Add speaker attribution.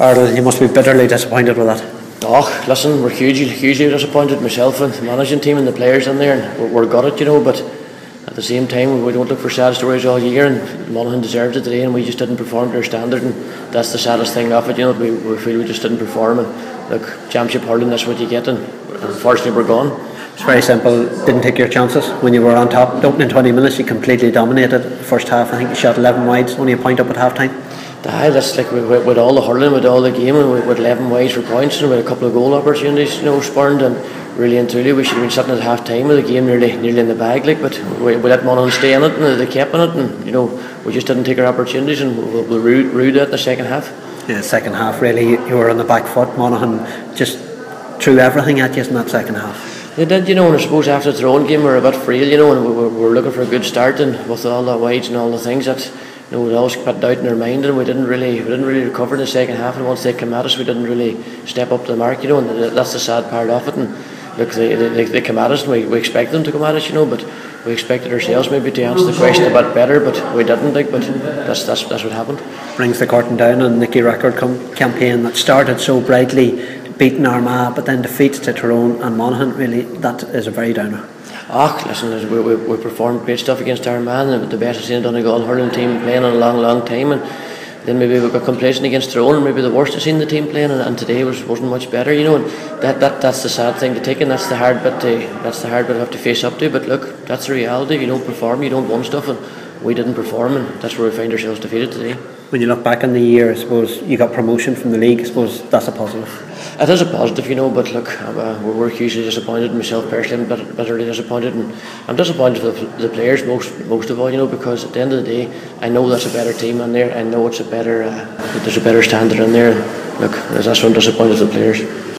Speaker 1: Ardal, you must be bitterly disappointed with that.
Speaker 2: Oh, listen, we're hugely disappointed, myself and the managing team and the players in there, and we're gutted, but at the same time we don't look for sad stories all year, and Monaghan deserved it today and we just didn't perform to their standard, and that's the saddest thing of it, we feel we just didn't perform, and look, championship hurling, that's what you get, and unfortunately we're gone.
Speaker 1: It's very simple, didn't take your chances when you were on top. The opening 20 minutes you completely dominated the first half. I think you shot 11 wides, only a point up at half time.
Speaker 2: That's like with all the hurling, with all the game, and with 11 wides for points, and with a couple of goal opportunities, spurned, and really and truly we should have been sitting at half time with the game nearly in the bag, but we let Monaghan stay in it, and they kept in it, and we just didn't take our opportunities, and we rued it in the second half.
Speaker 1: Yeah, second half really you were on the back foot. Monaghan just threw everything at you in that second half.
Speaker 2: They did, and I suppose after their own game we were a bit frail, and we were looking for a good start, and with all the wides and all the things that we'd always put doubt in our mind, and we didn't really recover in the second half, and once they came at us we didn't really step up to the mark, and that's the sad part of it. And look, they came at us, and we expected them to come at us, but we expected ourselves maybe to answer the question a bit better, but we didn't, but that's what happened.
Speaker 1: Brings the curtain down on the Nicky record campaign that started so brightly, beating Armagh, but then defeats to Tyrone and Monaghan. Really, that is a very downer.
Speaker 2: Listen, we performed great stuff against Armagh, and the best I've seen Donegal hurling team playing in a long time, and then maybe we got complacent against Tyrone, and maybe the worst I've seen the team playing, and today wasn't much better, and that's the sad thing to take, and that's the hard bit I have to face up to. But look, that's the reality. If you don't perform, you don't win stuff, and we didn't perform, and that's where we find ourselves defeated today.
Speaker 1: When you look back on the year, I suppose you got promotion from the league. I suppose that's a positive.
Speaker 2: It is a positive, but look, we're hugely disappointed. Myself personally, I'm bitterly disappointed, and I'm disappointed with the players most of all, because at the end of the day, I know that's a better team in there. I know it's there's a better standard in there. Look, that's why I'm disappointed with the players.